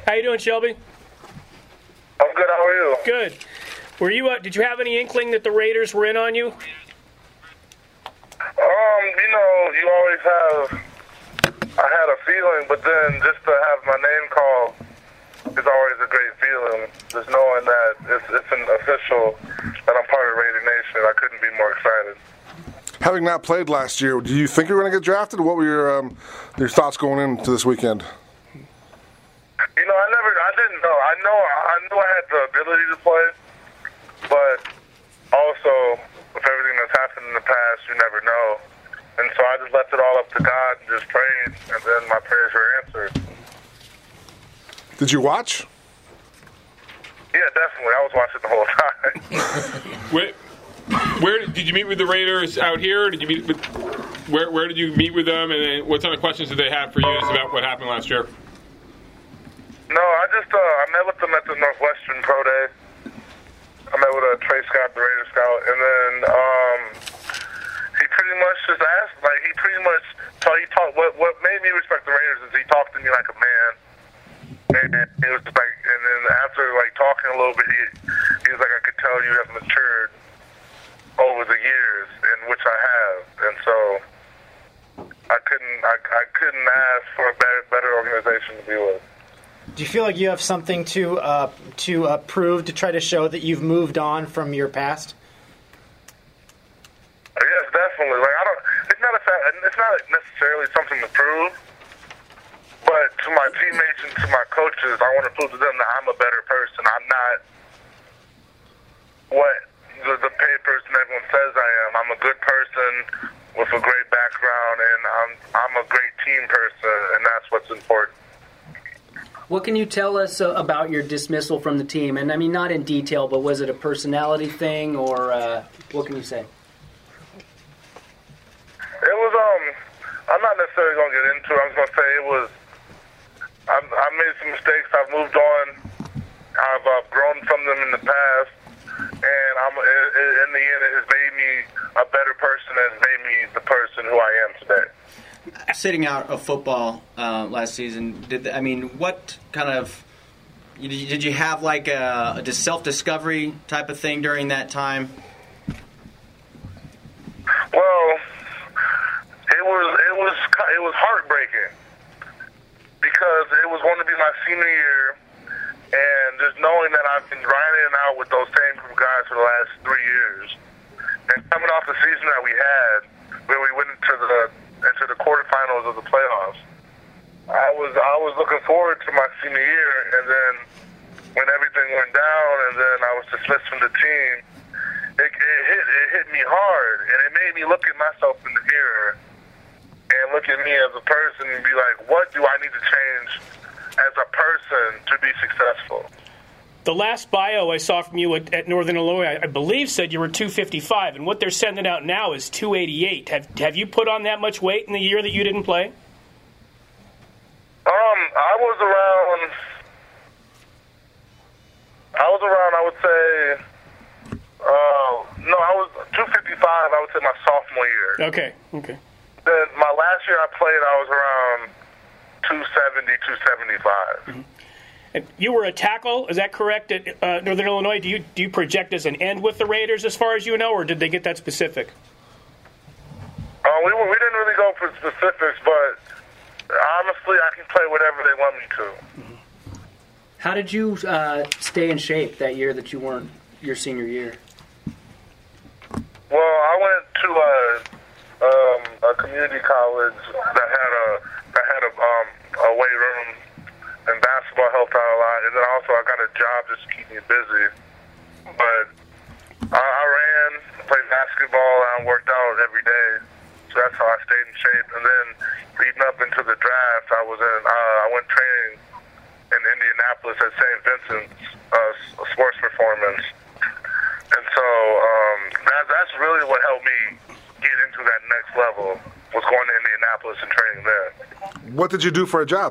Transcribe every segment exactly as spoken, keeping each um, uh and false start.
How you doing, Shelby? I'm good. How are you? Good. Were you? Uh, did you have any inkling that the Raiders were in on you? Um, you know, you always have. I had a feeling, but then just to have my name called is always a great feeling. Just knowing that it's, it's an official that I'm part of Raider Nation, I couldn't be more excited. Having not played last year, do you think you were going to get drafted? What were your um, your thoughts going into this weekend? You know, I never, I didn't know. I know, I knew I had the ability to play, but also with everything that's happened in the past, you never know. And so I just left it all up to God and just prayed, and then my prayers were answered. Did you watch? Yeah, definitely. I was watching the whole time. Wait. Where did you meet with the Raiders out here? Did you meet with where? Where did you meet with them? And then what kind of questions did they have for you about what happened last year? No, I just uh, I met with them at the Northwestern Pro Day. I met with uh, Trey Scott, the Raider scout, and then um, he pretty much just asked, like he pretty much so he talked. What what made me respect the Raiders is he talked to me like a man, and it was just like, and then after like talking a little bit, he he was like, I could tell you have matured over the years, in which I have, and so I couldn't, I, I couldn't ask for a better, better organization to be with. Do you feel like you have something to uh, to uh, prove to try to show that you've moved on from your past? Yes, definitely. Like I don't, it's not a, it's not necessarily something to prove, but to my teammates and to my coaches, I want to prove to them that I'm a better person. I'm not what The, the papers and everyone says I am. I'm a good person with a great background, and I'm I'm a great team person, and that's what's important. What can you tell us uh, about your dismissal from the team? And I mean, not in detail, but was it a personality thing, or uh, what can you say? It was um. I'm not necessarily gonna get into it. I'm just gonna say it was. I've, I've made some mistakes. I've moved on. I've uh, grown from them in the past. And I'm, in the end, it has made me a better person and has made me the person who I am today. Sitting out of football uh, last season, did I mean, what kind of did you have like a, a self-discovery type of thing during that time? Well, it was it was it was heartbreaking because it was going to be my senior year. And just knowing that I've been grinding it out with those same group of guys for the last three years, and coming off the season that we had, where we went into the into the quarterfinals of the playoffs, I was I was looking forward to my senior year, and then when everything went down, and then I was dismissed from the team, it, it hit it hit me hard, and it made me look at myself in the mirror and look at me as a person and be like, what do I need to change as a person to be successful? The last bio I saw from you at, at Northern Illinois, I, I believe, said you were two fifty-five, and what they're sending out now is two eighty-eight. Have Have you put on that much weight in the year that you didn't play? Um, I was around. I was around. I would say. Uh, no, I was two fifty-five. I would say my sophomore year. Okay. Okay. Then my last year I played, I was around two seventy, two seventy-five. Mm-hmm. And you were a tackle, is that correct, at uh, Northern Illinois? Do you do you project as an end with the Raiders as far as you know, or did they get that specific? Uh, we, we didn't really go for specifics, but honestly, I can play whatever they want me to. Mm-hmm. How did you uh, stay in shape that year that you weren't your senior year? Well, I went to a, um, a community college that had a that had a, um, a weight room, and basketball helped out a lot. And then also I got a job just to keep me busy. But I, I ran, played basketball, and I worked out every day. So that's how I stayed in shape. And then leading up into the draft, I was in. Uh, I went training in Indianapolis at Saint Vincent's uh, Sports Performance. And so um, that, that's really what helped me get into that next level, was going to Indianapolis and training there. What did you do for a job?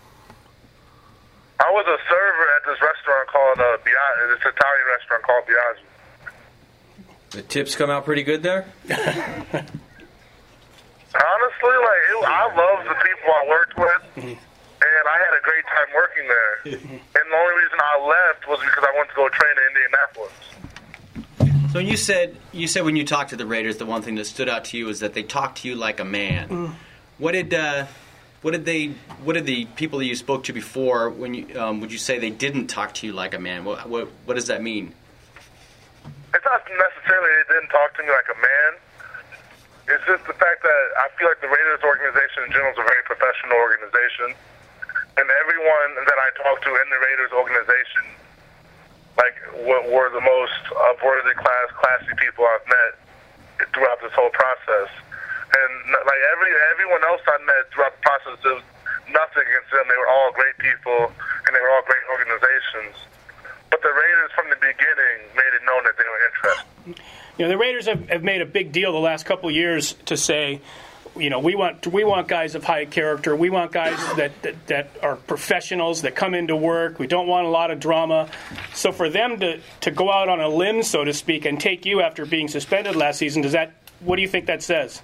I was a server at this restaurant called uh, Biaggi, this Italian restaurant called Biaggi. The tips come out pretty good there? Honestly, like it, I loved the people I worked with, and I had a great time working there. And the only reason I left was because I wanted to go train in Indianapolis. So you said you said when you talked to the Raiders, the one thing that stood out to you is that they talked to you like a man. Mm. What did uh, what did they what did the people that you spoke to before when you um, would you say they didn't talk to you like a man? What what, what does that mean? It's not necessarily they didn't talk to me like a man. It's just the fact that I feel like the Raiders organization in general is a very professional organization. And everyone that I talked to in the Raiders organization, like, were the most upwardly class, classy people I've met throughout this whole process. And, like, every everyone else I met throughout the process, there was nothing against them. They were all great people, and they were all great organizations. But the Raiders, from the beginning, made it known that they were interested. You know, the Raiders have, have made a big deal the last couple of years to say, you know, we want we want guys of high character. We want guys that, that, that are professionals, that come into work. We don't want a lot of drama. So for them to, to go out on a limb, so to speak, and take you after being suspended last season, does that? What do you think that says?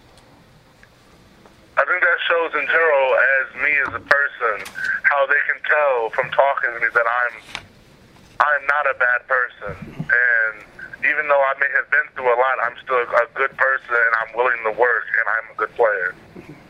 I think that shows in general, as me as a person, how they can tell from talking to me that I'm I'm not a bad person. And even though I may have been through a lot, I'm still a good person, and I'm willing to work, and I'm a good player.